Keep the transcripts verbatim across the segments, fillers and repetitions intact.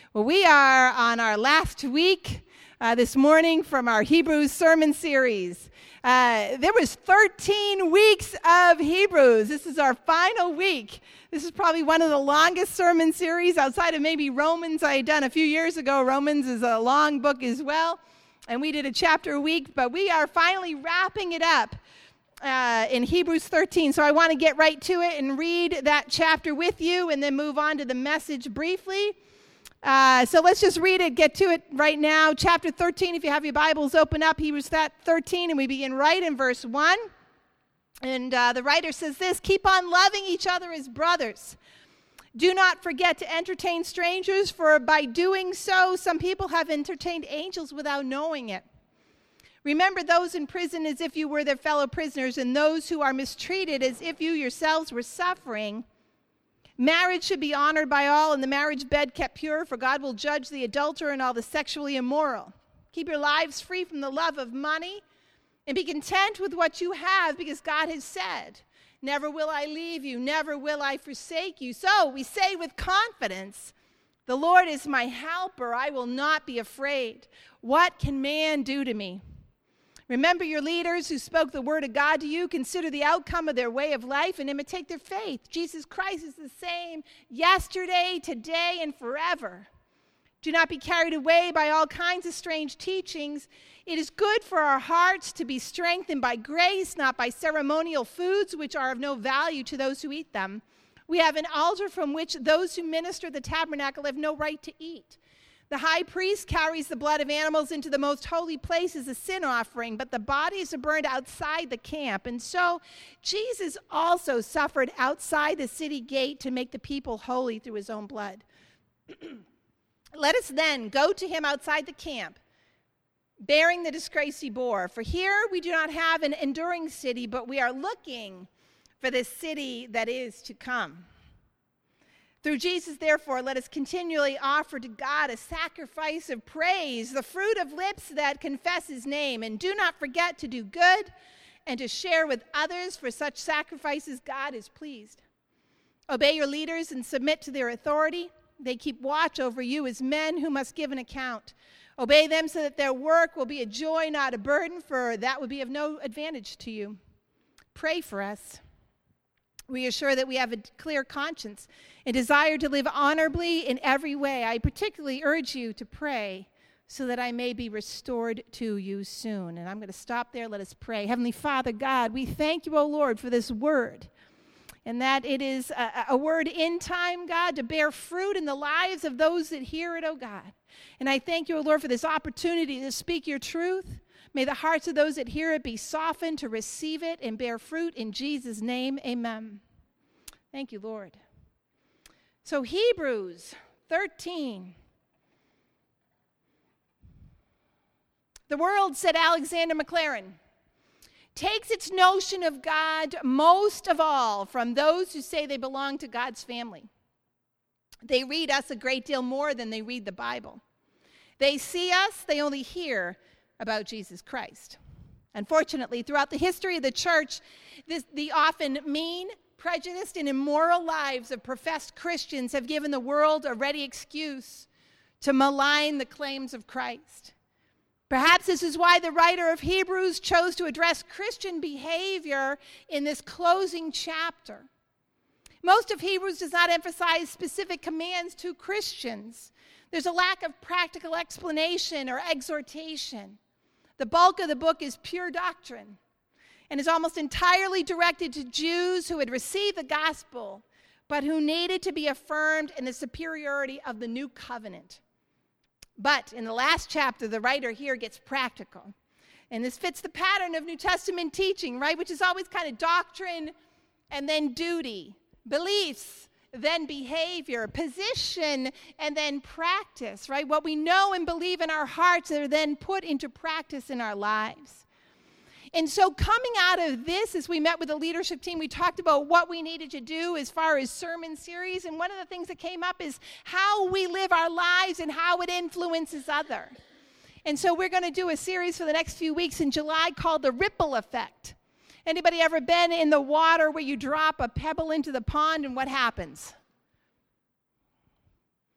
Well, we are on our last week uh, this morning from our Hebrews sermon series. Uh, there was thirteen weeks of Hebrews. This is our final week. This is probably one of the longest sermon series outside of maybe Romans I had done a few years ago. Romans is a long book as well, and we did a chapter a week, but we are finally wrapping it up uh, in Hebrews thirteen. So I want to get right to it and read that chapter with you and then move on to the message briefly. Uh, so let's just read it, get to it right now. Chapter thirteen, if you have your Bibles, open up Hebrews thirteen, and we begin right in verse one. And uh, the writer says this: keep on loving each other as brothers. Do not forget to entertain strangers, for by doing so, some people have entertained angels without knowing it. Remember those in prison as if you were their fellow prisoners, and those who are mistreated as if you yourselves were suffering. Marriage should be honored by all, and the marriage bed kept pure, for God will judge the adulterer and all the sexually immoral. Keep your lives free from the love of money, and be content with what you have, because God has said, never will I leave you, never will I forsake you. So we say with confidence, the Lord is my helper, I will not be afraid. What can man do to me? Remember your leaders who spoke the word of God to you. Consider the outcome of their way of life and imitate their faith. Jesus Christ is the same yesterday, today, and forever. Do not be carried away by all kinds of strange teachings. It is good for our hearts to be strengthened by grace, not by ceremonial foods, which are of no value to those who eat them. We have an altar from which those who minister the tabernacle have no right to eat. The high priest carries the blood of animals into the most holy place as a sin offering, but the bodies are burned outside the camp. And so Jesus also suffered outside the city gate to make the people holy through his own blood. Let us then go to him outside the camp, bearing the disgrace he bore. For here we do not have an enduring city, but we are looking for the city that is to come. Through Jesus, therefore, let us continually offer to God a sacrifice of praise, the fruit of lips that confess his name. And do not forget to do good and to share with others, for such sacrifices God is pleased. Obey your leaders and submit to their authority. They keep watch over you as men who must give an account. Obey them so that their work will be a joy, not a burden, for that would be of no advantage to you. Pray for us. We are sure that we have a clear conscience and desire to live honorably in every way. I particularly urge you to pray so that I may be restored to you soon. And I'm going to stop there. Let us pray. Heavenly Father, God, we thank you, O Lord, for this word, and that it is a, a word in time, God, to bear fruit in the lives of those that hear it, O God. And I thank you, O Lord, for this opportunity to speak your truth. May the hearts of those that hear it be softened to receive it and bear fruit in Jesus' name. Amen. Thank you, Lord. So Hebrews thirteen. The world, said Alexander Maclaren, takes its notion of God most of all from those who say they belong to God's family. They read us a great deal more than they read the Bible. They see us, they only hear about Jesus Christ. Unfortunately, throughout the history of the church, this, the often mean, prejudiced, and immoral lives of professed Christians have given the world a ready excuse to malign the claims of Christ. Perhaps this is why the writer of Hebrews chose to address Christian behavior in this closing chapter. Most of Hebrews does not emphasize specific commands to Christians. There's a lack of practical explanation or exhortation. The bulk of the book is pure doctrine and is almost entirely directed to Jews who had received the gospel, but who needed to be affirmed in the superiority of the new covenant. But in the last chapter, the writer here gets practical. And this fits the pattern of New Testament teaching, right? Which is always kind of doctrine and then duty, beliefs, then behavior, position, and then practice, right? What we know and believe in our hearts are then put into practice in our lives. And so coming out of this, as we met with the leadership team, we talked about what we needed to do as far as sermon series. And one of the things that came up is how we live our lives and how it influences others. And so we're going to do a series for the next few weeks in July called The Ripple Effect. Anybody ever been in the water where you drop a pebble into the pond and what happens?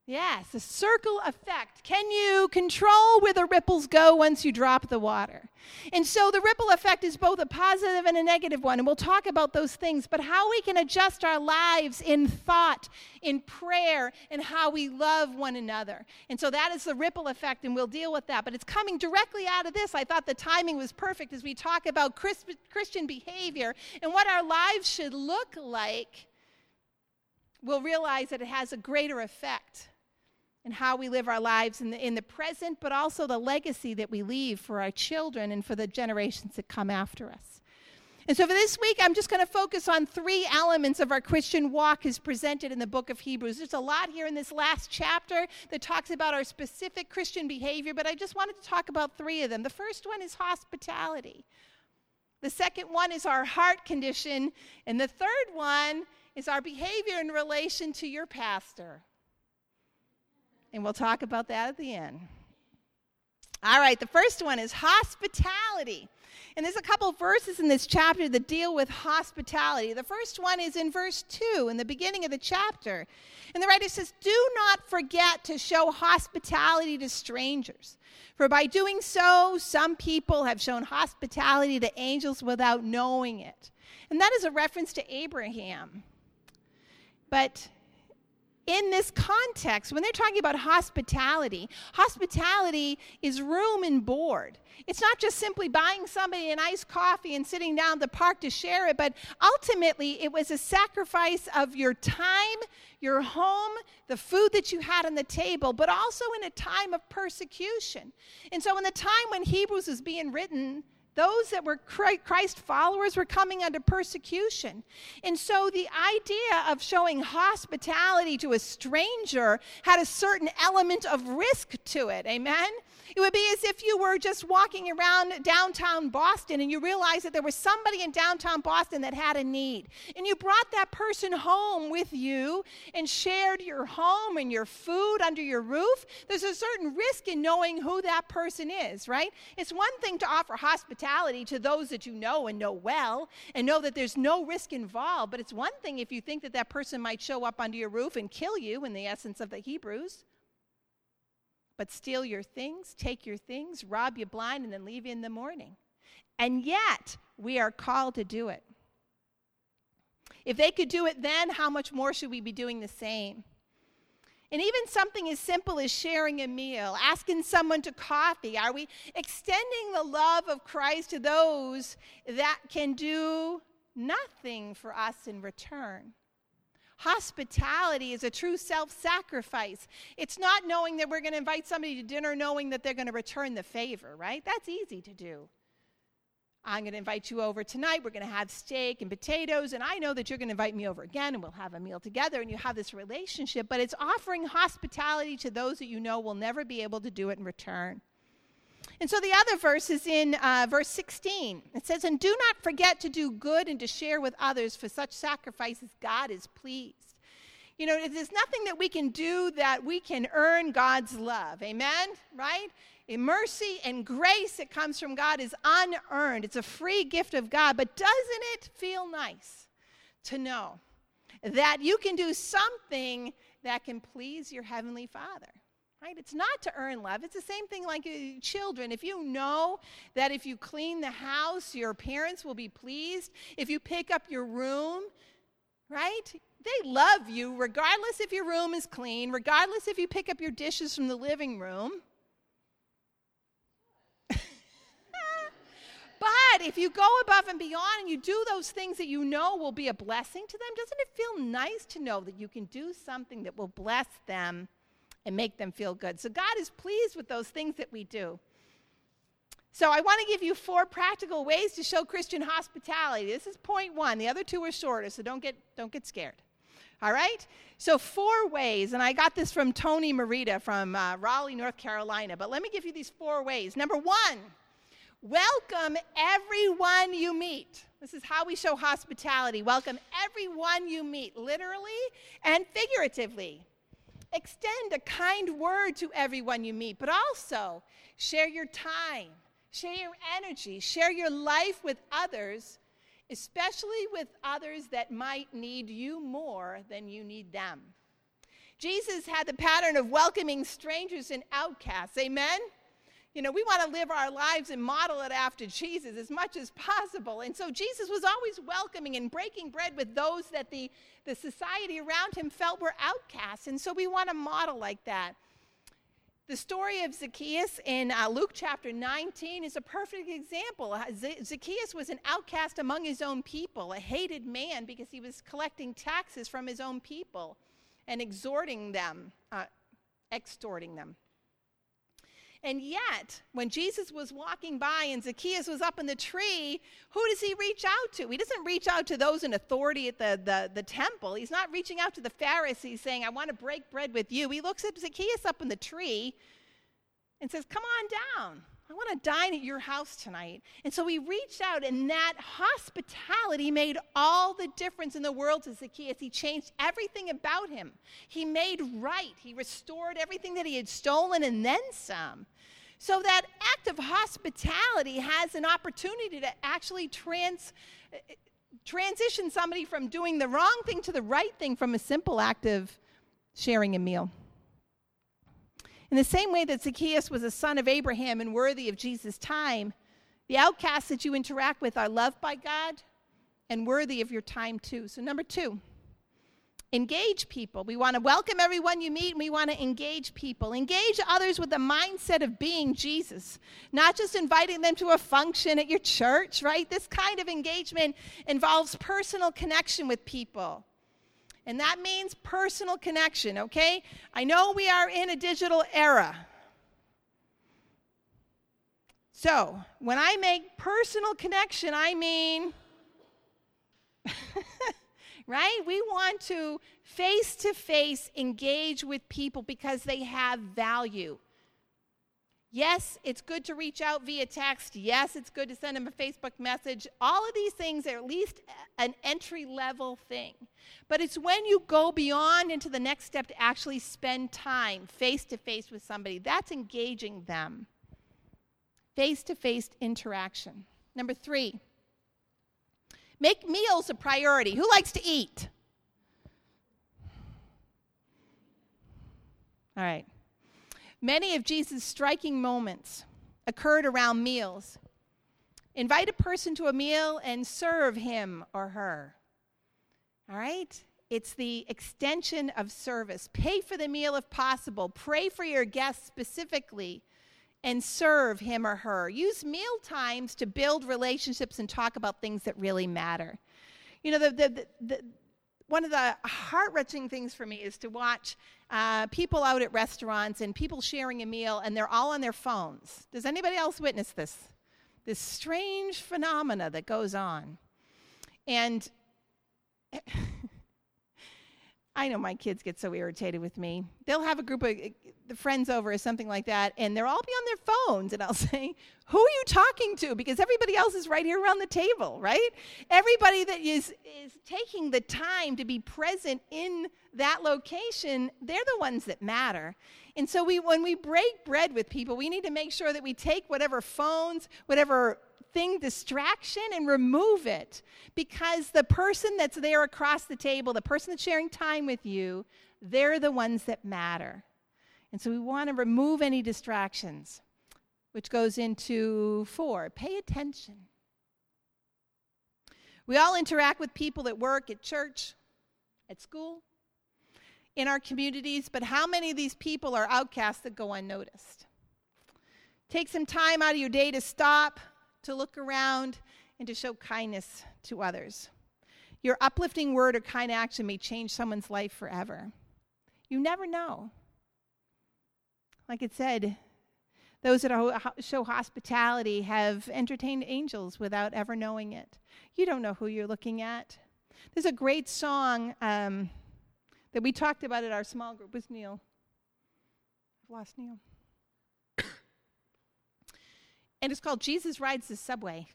Yes, a circle effect. Can you control where the ripples go once you drop the water? And so the ripple effect is both a positive and a negative one, and we'll talk about those things, but how we can adjust our lives in thought, in prayer, and how we love one another. And so that is the ripple effect, and we'll deal with that. But it's coming directly out of this. I thought the timing was perfect as we talk about Christian behavior and what our lives should look like. We'll realize that it has a greater effect and how we live our lives in the, in the present, but also the legacy that we leave for our children and for the generations that come after us. And so for this week, I'm just going to focus on three elements of our Christian walk as presented in the book of Hebrews. There's a lot here in this last chapter that talks about our specific Christian behavior, but I just wanted to talk about three of them. The first one is hospitality. The second one is our heart condition. And the third one is our behavior in relation to your pastor. And we'll talk about that at the end. All right, the first one is hospitality. And there's a couple verses in this chapter that deal with hospitality. The first one is in verse two, in the beginning of the chapter. And the writer says, "Do not forget to show hospitality to strangers. For by doing so, some people have shown hospitality to angels without knowing it." And that is a reference to Abraham. But in this context, when they're talking about hospitality, hospitality is room and board. It's not just simply buying somebody an iced coffee and sitting down at the park to share it, but ultimately it was a sacrifice of your time, your home, the food that you had on the table, but also in a time of persecution. And so in the time when Hebrews was being written, those that were Christ followers were coming under persecution. And so the idea of showing hospitality to a stranger had a certain element of risk to it. Amen? It would be as if you were just walking around downtown Boston and you realized that there was somebody in downtown Boston that had a need. And you brought that person home with you and shared your home and your food under your roof. There's a certain risk in knowing who that person is, right? It's one thing to offer hospitality to those that you know and know well and know that there's no risk involved. But it's one thing if you think that that person might show up under your roof and kill you, in the essence of the Hebrews. But steal your things, take your things, rob you blind, and then leave you in the morning. And yet, we are called to do it. If they could do it then, how much more should we be doing the same? And even something as simple as sharing a meal, asking someone to coffee. Are we extending the love of Christ to those that can do nothing for us in return? Hospitality is a true self-sacrifice. It's not knowing that we're going to invite somebody to dinner knowing that they're going to return the favor, right? That's easy to do. I'm going to invite you over tonight. We're going to have steak and potatoes, and I know that you're going to invite me over again, and we'll have a meal together, and you have this relationship. But it's offering hospitality to those that you know will never be able to do it in return. And so the other verse is in uh, verse sixteen. It says, "And do not forget to do good and to share with others, for such sacrifices God is pleased." You know, there's nothing that we can do that we can earn God's love. Amen? Right? In mercy and grace that comes from God is unearned. It's a free gift of God. But doesn't it feel nice to know that you can do something that can please your Heavenly Father? Right? It's not to earn love. It's the same thing like uh, children. If you know that if you clean the house, your parents will be pleased. If you pick up your room, right? They love you regardless if your room is clean, regardless if you pick up your dishes from the living room. But if you go above and beyond and you do those things that you know will be a blessing to them, doesn't it feel nice to know that you can do something that will bless them and make them feel good? So God is pleased with those things that we do. So I want to give you four practical ways to show Christian hospitality. This is point one. The other two are shorter, so don't get, don't get scared. All right? So four ways, and I got this from Tony Merida from uh, Raleigh, North Carolina. But let me give you these four ways. Number one, welcome everyone you meet. This is how we show hospitality. Welcome everyone you meet, literally and figuratively. Extend a kind word to everyone you meet, but also share your time, share your energy, share your life with others, especially with others that might need you more than you need them. Jesus had the pattern of welcoming strangers and outcasts. Amen? You know, we want to live our lives and model it after Jesus as much as possible. And so Jesus was always welcoming and breaking bread with those that the, the society around him felt were outcasts. And so we want to model like that. The story of Zacchaeus in uh, Luke chapter nineteen is a perfect example. Uh, Z- Zacchaeus was an outcast among his own people, a hated man because he was collecting taxes from his own people and exhorting them, uh, extorting them. And yet, when Jesus was walking by and Zacchaeus was up in the tree, who does he reach out to? He doesn't reach out to those in authority at the, the, the temple. He's not reaching out to the Pharisees saying, I want to break bread with you. He looks at Zacchaeus up in the tree and says, come on down. I want to dine at your house tonight. And so he reached out, and that hospitality made all the difference in the world to Zacchaeus. He changed everything about him. He made right. He restored everything that he had stolen and then some. So that act of hospitality has an opportunity to actually trans, transition somebody from doing the wrong thing to the right thing from a simple act of sharing a meal. In the same way that Zacchaeus was a son of Abraham and worthy of Jesus' time, the outcasts that you interact with are loved by God and worthy of your time too. So number two, engage people. We want to welcome everyone you meet, and we want to engage people. Engage others with the mindset of being Jesus, not just inviting them to a function at your church, right? This kind of engagement involves personal connection with people. And that means personal connection, okay? I know we are in a digital era. So, when I make personal connection, I mean, right? We want to face-to-face engage with people because they have value. Yes, it's good to reach out via text. Yes, it's good to send them a Facebook message. All of these things are at least an entry-level thing. But it's when you go beyond into the next step to actually spend time face-to-face with somebody. That's engaging them. Face-to-face interaction. Number three, make meals a priority. Who likes to eat? All right. Many of Jesus' striking moments occurred around meals. Invite a person to a meal and serve him or her. All right? It's the extension of service. Pay for the meal if possible. Pray for your guests specifically and serve him or her. Use meal times to build relationships and talk about things that really matter. You know, the, the, the, the one of the heart-wrenching things for me is to watch uh, people out at restaurants and people sharing a meal, and they're all on their phones. Does anybody else witness this? This strange phenomena that goes on. And I know my kids get so irritated with me. They'll have a group of the friends over or something like that, and they'll all be on their phones, and I'll say, who are you talking to? Because everybody else is right here around the table, right? Everybody that is, is taking the time to be present in that location, they're the ones that matter. And so we, when we break bread with people, we need to make sure that we take whatever phones, whatever thing, distraction, and remove it. Because the person that's there across the table, the person that's sharing time with you, they're the ones that matter. And so we want to remove any distractions, which goes into four, pay attention. We all interact with people at work, at church, at school, in our communities, but how many of these people are outcasts that go unnoticed? Take some time out of your day to stop, to look around, and to show kindness to others. Your uplifting word or kind action may change someone's life forever. You never know. Like it said, those that show hospitality have entertained angels without ever knowing it. You don't know who you're looking at. There's a great song um, that we talked about at our small group. Where's Neil? I've lost Neil. And it's called Jesus Rides the Subway.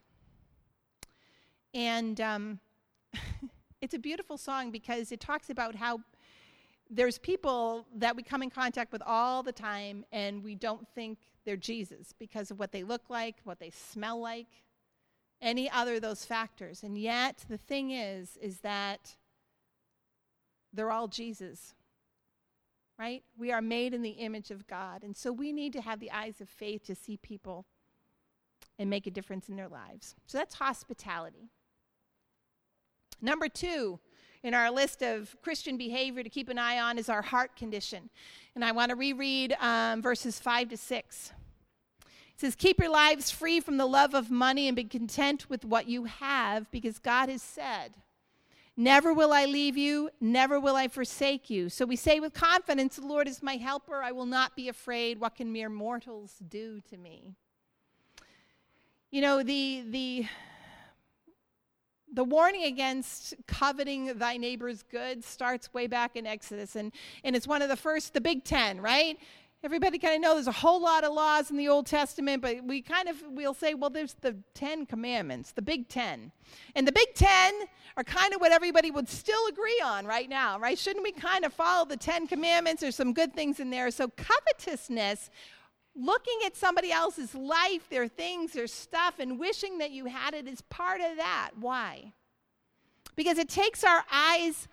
And um, it's a beautiful song because it talks about how there's people that we come in contact with all the time, and we don't think they're Jesus because of what they look like, what they smell like, any other of those factors. And yet, the thing is, is that they're all Jesus. right? We are made in the image of God. And so we need to have the eyes of faith to see people and make a difference in their lives. So that's hospitality. Number two in our list of Christian behavior to keep an eye on is our heart condition. And I want to reread um, verses five to six. It says, keep your lives free from the love of money and be content with what you have, because God has said, never will I leave you, never will I forsake you. So we say with confidence, the Lord is my helper. I will not be afraid. What can mere mortals do to me? You know, the the the warning against coveting thy neighbor's goods starts way back in Exodus, and, and it's one of the first, the Big Ten, right? Everybody kind of know there's a whole lot of laws in the Old Testament, but we kind of, we'll say, well, there's the Ten Commandments, the Big Ten. And the Big Ten are kind of what everybody would still agree on right now, right? Shouldn't we kind of follow the Ten Commandments? There's some good things in there. So covetousness, looking at somebody else's life, their things, their stuff, and wishing that you had it is part of that. Why? Because it takes our eyes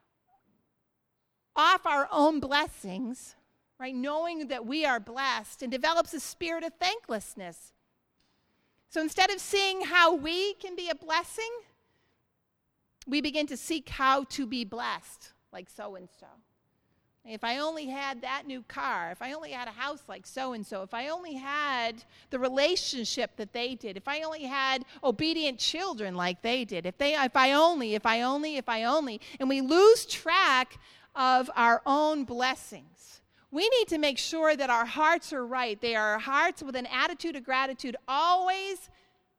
off our own blessings, right? Knowing that we are blessed, and develops a spirit of thanklessness. So instead of seeing how we can be a blessing, we begin to seek how to be blessed, like so-and-so. If I only had that new car, if I only had a house like so-and-so, if I only had the relationship that they did, if I only had obedient children like they did, if they, if I only, if I only, if I only, and we lose track of our own blessings. We need to make sure that our hearts are right. They are hearts with an attitude of gratitude, always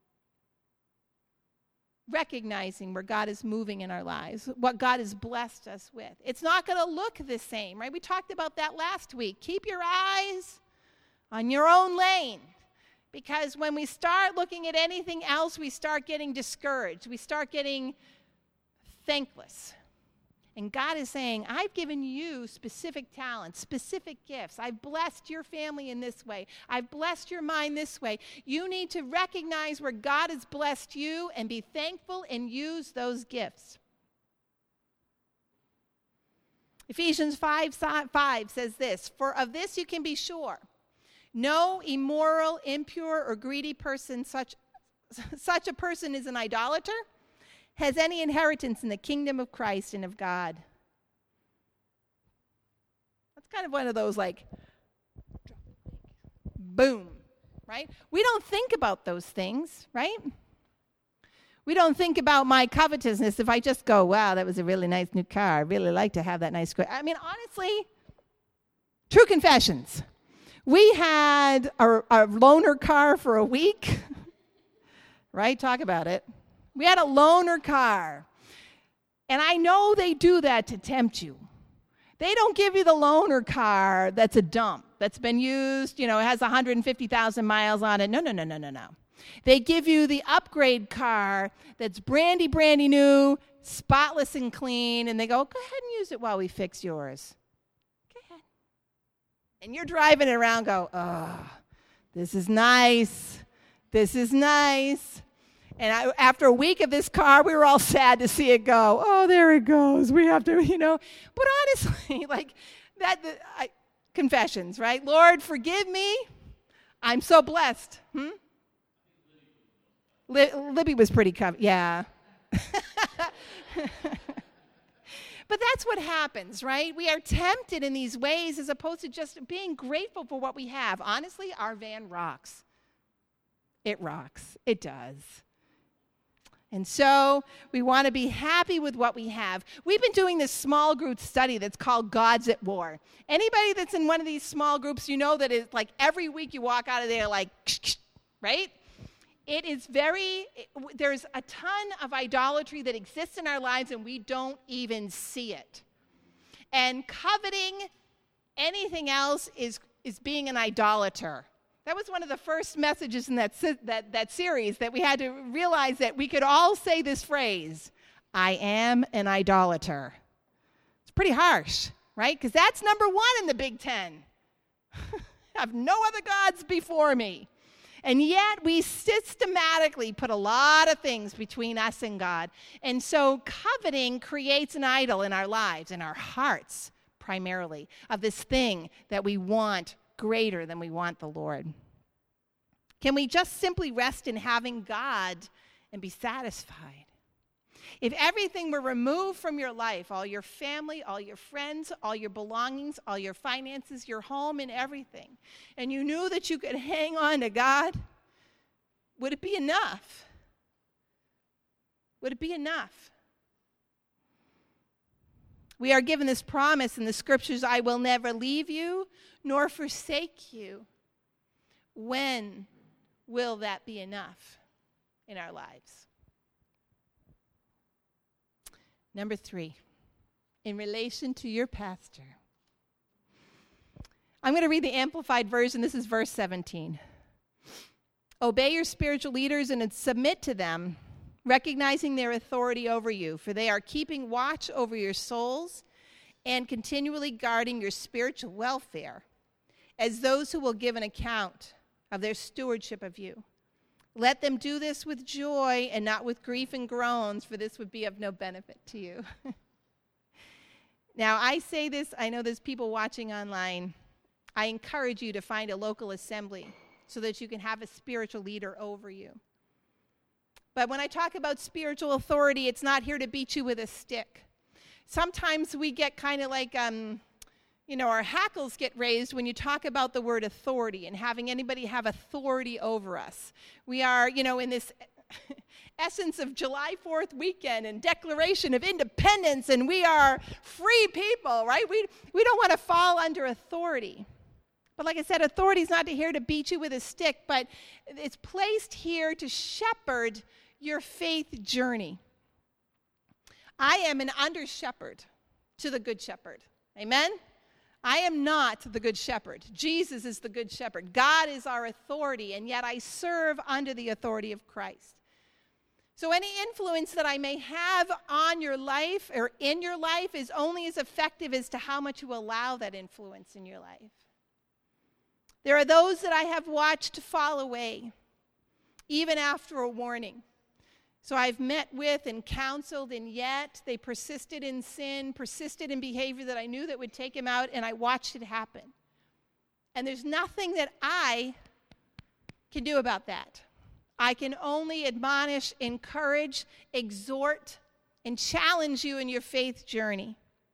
recognizing where God is moving in our lives, what God has blessed us with. It's not going to look the same, right? We talked about that last week. Keep your eyes on your own lane, because when we start looking at anything else, we start getting discouraged. We start getting thankless. And God is saying, I've given you specific talents, specific gifts. I've blessed your family in this way. I've blessed your mind this way. You need to recognize where God has blessed you and be thankful and use those gifts. Ephesians five five says this, for of this you can be sure, no immoral, impure, or greedy person, such, such a person is an idolater, has any inheritance in the kingdom of Christ and of God. That's kind of one of those like, boom, right? We don't think about those things, right? We don't think about my covetousness if I just go, wow, that was a really nice new car. I really like to have that nice car. I mean, honestly, true confessions. We had a, a loaner car for a week, right? Talk about it. We had a loaner car, and I know they do that to tempt you. They don't give you the loaner car that's a dump, that's been used, you know, it has one hundred fifty thousand miles on it. No, no, no, no, no, no. They give you the upgrade car that's brandy, brandy new, spotless and clean, and they go, go ahead and use it while we fix yours. Go ahead. And you're driving it around, go, oh, this is nice. This is nice. And I, after a week of this car, we were all sad to see it go. Oh, there it goes. We have to, you know. But honestly, like that, the, I, confessions, right? Lord, forgive me. I'm so blessed. Hmm? Li- Libby was pretty, com- yeah. But that's what happens, right? We are tempted in these ways as opposed to just being grateful for what we have. Honestly, our van rocks. It rocks. It does. And so we want to be happy with what we have. We've been doing this small group study that's called God's at War. Anybody that's in one of these small groups, you know that it's like every week you walk out of there like, right? It is very, there's a ton of idolatry that exists in our lives and we don't even see it. And coveting anything else is, is being an idolater. That was one of the first messages in that, that, that series, that we had to realize that we could all say this phrase, I am an idolater. It's pretty harsh, right? Because that's number one in the Big Ten. Have no other gods before me. And yet we systematically put a lot of things between us and God. And so coveting creates an idol in our lives, in our hearts. primarily, of this thing that we want greater than we want the Lord? Can we just simply rest in having God and be satisfied? If everything were removed from your life, all your family, all your friends, all your belongings, all your finances, your home, and everything, and you knew that you could hang on to God, would it be enough? Would it be enough? We are given this promise in the scriptures, I will never leave you nor forsake you. When will that be enough in our lives? Number three, in relation to your pastor. I'm going to read the Amplified Version. This is verse seventeen. Obey your spiritual leaders and submit to them, recognizing their authority over you, for they are keeping watch over your souls and continually guarding your spiritual welfare as those who will give an account of their stewardship of you. Let them do this with joy and not with grief and groans, for this would be of no benefit to you. Now, I say this, I know there's people watching online. I encourage you to find a local assembly so that you can have a spiritual leader over you. But when I talk about spiritual authority, it's not here to beat you with a stick. Sometimes we get kind of like, um, you know, our hackles get raised when you talk about the word authority and having anybody have authority over us. We are, you know, in this essence of July fourth weekend and Declaration of Independence, and we are free people, right? We, we don't want to fall under authority. But like I said, authority is not here to beat you with a stick, but it's placed here to shepherd your faith journey. I am an under-shepherd to the Good Shepherd. Amen? I am not the Good Shepherd. Jesus is the Good Shepherd. God is our authority, and yet I serve under the authority of Christ. So any influence that I may have on your life or in your life is only as effective as to how much you allow that influence in your life. There are those that I have watched fall away, even after a warning. So I've met with and counseled, and yet they persisted in sin, persisted in behavior that I knew that would take him out, and I watched it happen. And there's nothing that I can do about that. I can only admonish, encourage, exhort, and challenge you in your faith journey.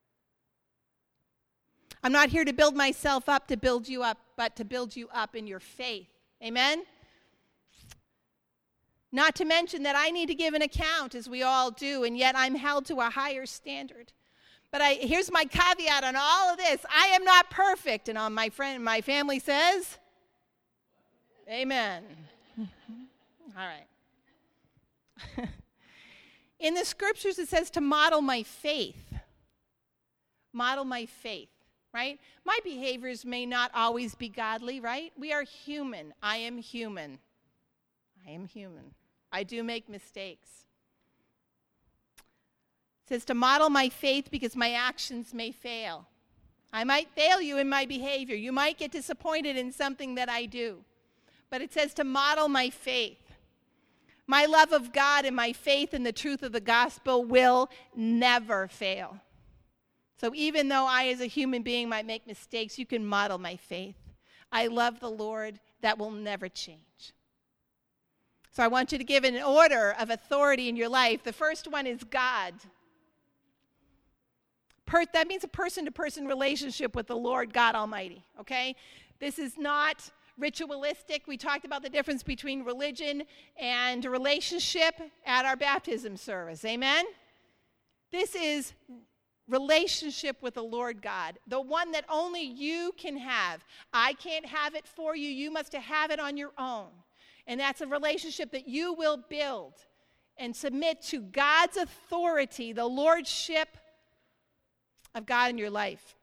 I'm not here to build myself up to build you up, but to build you up in your faith. Amen? Not to mention that I need to give an account, as we all do, and yet I'm held to a higher standard. But I, here's my caveat on all of this. I am not perfect. And on my friend, my family says, amen. All right. In the scriptures, it says to model my faith. Model my faith, right? My behaviors may not always be godly, right? We are human. I am human. I am human. I do make mistakes. It says to model my faith because my actions may fail. I might fail you in my behavior. You might get disappointed in something that I do. But it says to model my faith. My love of God and my faith in the truth of the gospel will never fail. So even though I as a human being might make mistakes, you can model my faith. I love the Lord. That will never change. So I want you to give an order of authority in your life. The first one is God. Per- that means a person-to-person relationship with the Lord God Almighty, okay? This is not ritualistic. We talked about the difference between religion and relationship at our baptism service, amen? This is relationship with the Lord God, the one that only you can have. I can't have it for you. You must have it on your own. And that's a relationship that you will build and submit to God's authority, the lordship of God in your life,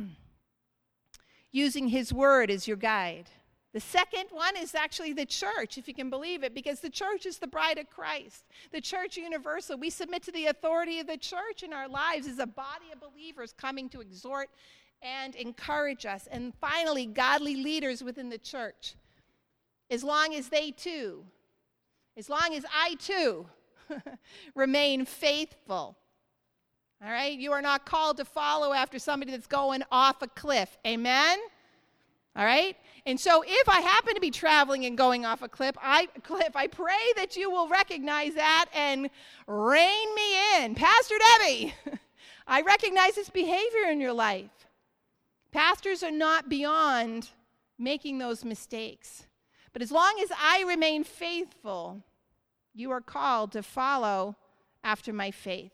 using his word as your guide. The second one is actually the church, if you can believe it, because the church is the bride of Christ. The church universal. We submit to the authority of the church in our lives as a body of believers coming to exhort and encourage us. And finally, godly leaders within the church. As long as they too, as long as I too remain faithful All right? You are not called to follow after somebody that's going off a cliff. Amen? All right? And so if I happen to be traveling and going off a cliff, I, cliff, I pray that you will recognize that and rein me in. Pastor Debbie, I recognize this behavior in your life. Pastors are not beyond making those mistakes. But as long as I remain faithful, you are called to follow after my faith.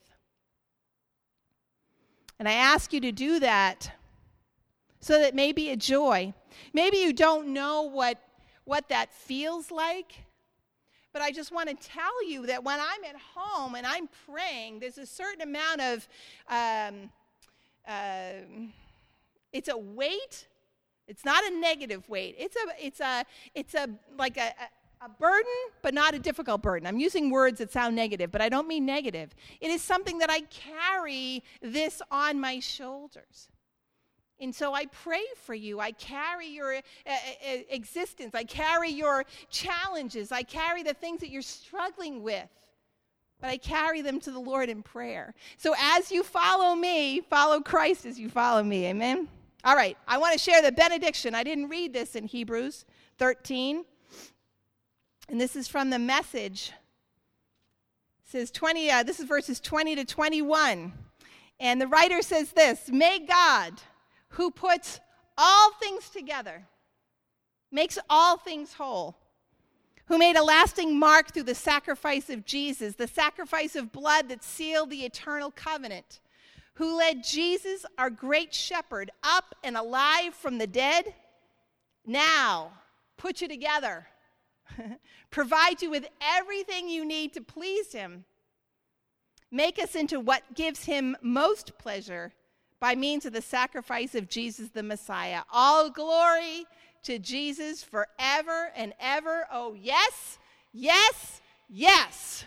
And I ask you to do that so that it may be a joy. Maybe you don't know what, what that feels like, but I just want to tell you that when I'm at home and I'm praying, there's a certain amount of, um, uh, it's a weight. It's not a negative weight. It's a, it's a, it's a like a, a burden, but not a difficult burden. I'm using words that sound negative, but I don't mean negative. It is something that I carry this on my shoulders. And so I pray for you. I carry your uh, uh, existence. I carry your challenges. I carry the things that you're struggling with. But I carry them to the Lord in prayer. So as you follow me, follow Christ as you follow me. Amen? All right. I want to share the benediction. I didn't read this in Hebrews thirteen. And this is from the Message. It says twenty, uh, this is verses twenty to twenty-one. And the writer says this: May God, who puts all things together, makes all things whole, who made a lasting mark through the sacrifice of Jesus, the sacrifice of blood that sealed the eternal covenant, who led Jesus, our great shepherd, up and alive from the dead, now put you together, provide you with everything you need to please him, make us into what gives him most pleasure, by means of the sacrifice of Jesus the Messiah. All glory to Jesus forever and ever. Oh, yes, yes, yes.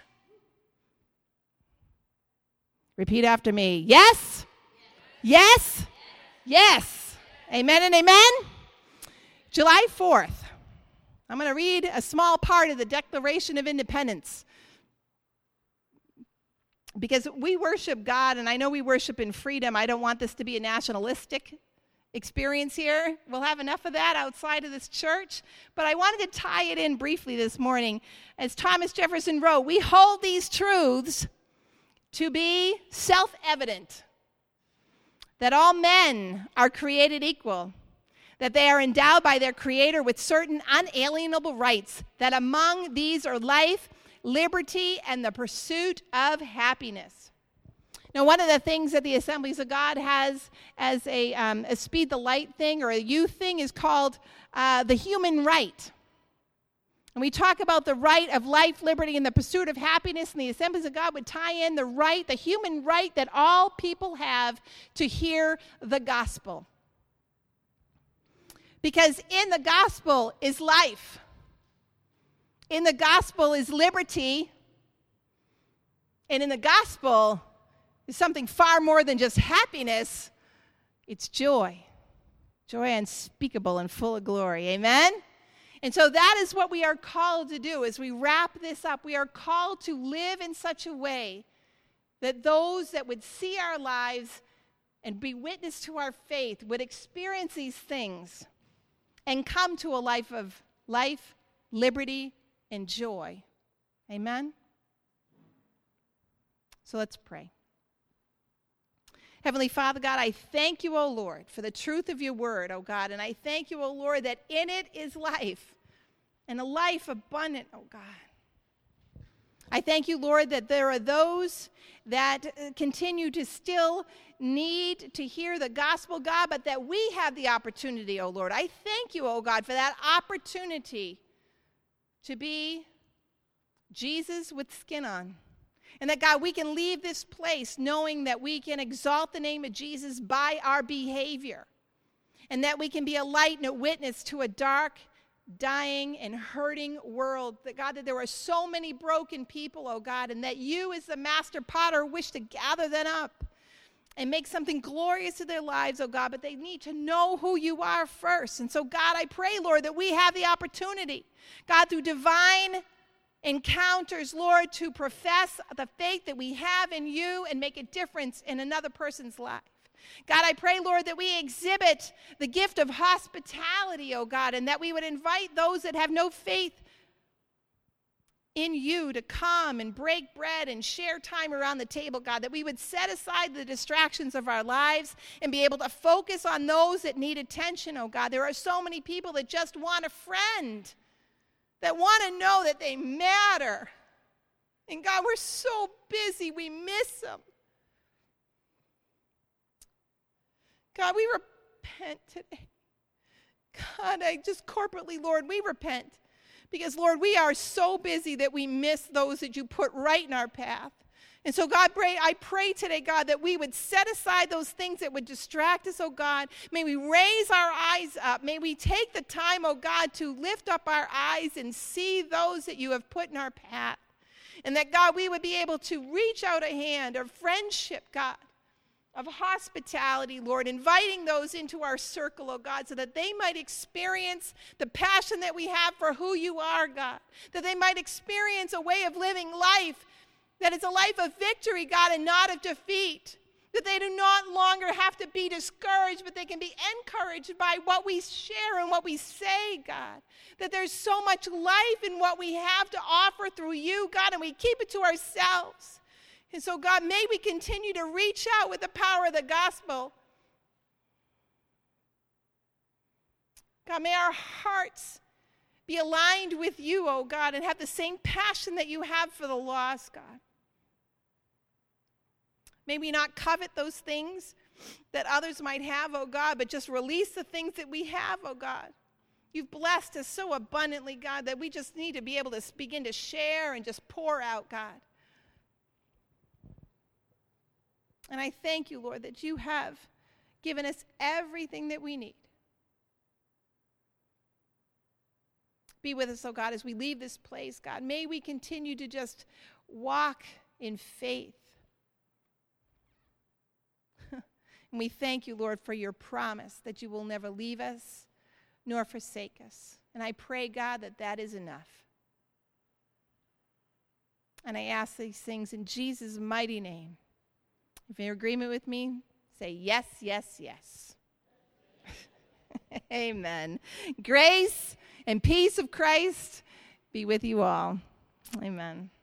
Repeat after me. Yes, yes, yes. Amen and amen. July fourth. I'm going to read a small part of the Declaration of Independence. Because we worship God, and I know we worship in freedom. I don't want this to be a nationalistic experience here. We'll have enough of that outside of this church. But I wanted to tie it in briefly this morning. As Thomas Jefferson wrote, we hold these truths to be self-evident, that all men are created equal, that they are endowed by their Creator with certain unalienable rights, that among these are life, liberty, and the pursuit of happiness. Now, one of the things that the Assemblies of God has as a, um, a Speed the Light thing or a youth thing is called uh, the human right. And we talk about the right of life, liberty, and the pursuit of happiness, and the Assemblies of God would tie in the right, the human right that all people have to hear the gospel. Because in the gospel is life. In the gospel is liberty, and in the gospel is something far more than just happiness. It's joy, joy unspeakable and full of glory. Amen? And so that is what we are called to do. As we wrap this up, we are called to live in such a way that those that would see our lives and be witness to our faith would experience these things and come to a life of life, liberty, and joy. Amen? So let's pray. Heavenly Father, God, I thank you, O Lord, for the truth of your word, O God, and I thank you, O Lord, that in it is life, and a life abundant, O God. I thank you, Lord, that there are those that continue to still need to hear the gospel, God, but that we have the opportunity, O Lord. I thank you, O God, for that opportunity to be Jesus with skin on. And that, God, we can leave this place knowing that we can exalt the name of Jesus by our behavior. And that we can be a light and a witness to a dark, dying, and hurting world. That, God, that there are so many broken people, oh God, and that you as the master potter wish to gather them up and make something glorious of their lives, oh God, but they need to know who you are first. And so, God, I pray, Lord, that we have the opportunity, God, through divine encounters, Lord, to profess the faith that we have in you and make a difference in another person's life. God, I pray, Lord, that we exhibit the gift of hospitality, oh God, and that we would invite those that have no faith in you to come and break bread and share time around the table, God, that we would set aside the distractions of our lives and be able to focus on those that need attention, oh God. There are so many people that just want a friend, that want to know that they matter. And God, we're so busy, we miss them. God, we repent today. God, I just corporately, Lord, we repent. Because, Lord, we are so busy that we miss those that you put right in our path. And so, God, pray, I pray today, God, that we would set aside those things that would distract us, oh God. May we raise our eyes up. May we take the time, oh God, to lift up our eyes and see those that you have put in our path. And that, God, we would be able to reach out a hand of friendship, God, of hospitality, Lord, inviting those into our circle, oh God, so that they might experience the passion that we have for who you are, God, that they might experience a way of living life that is a life of victory, God, and not of defeat, that they do not longer have to be discouraged, but they can be encouraged by what we share and what we say, God, that there's so much life in what we have to offer through you, God, and we keep it to ourselves. And so, God, may we continue to reach out with the power of the gospel. God, may our hearts be aligned with you, oh God, and have the same passion that you have for the lost, God. May we not covet those things that others might have, oh God, but just release the things that we have, oh God. You've blessed us so abundantly, God, that we just need to be able to begin to share and just pour out, God. And I thank you, Lord, that you have given us everything that we need. Be with us, oh God, as we leave this place, God. May we continue to just walk in faith. And we thank you, Lord, for your promise that you will never leave us nor forsake us. And I pray, God, that that is enough. And I ask these things in Jesus' mighty name. If you're in agreement with me, say yes, yes, yes. Amen. Grace and peace of Christ be with you all. Amen.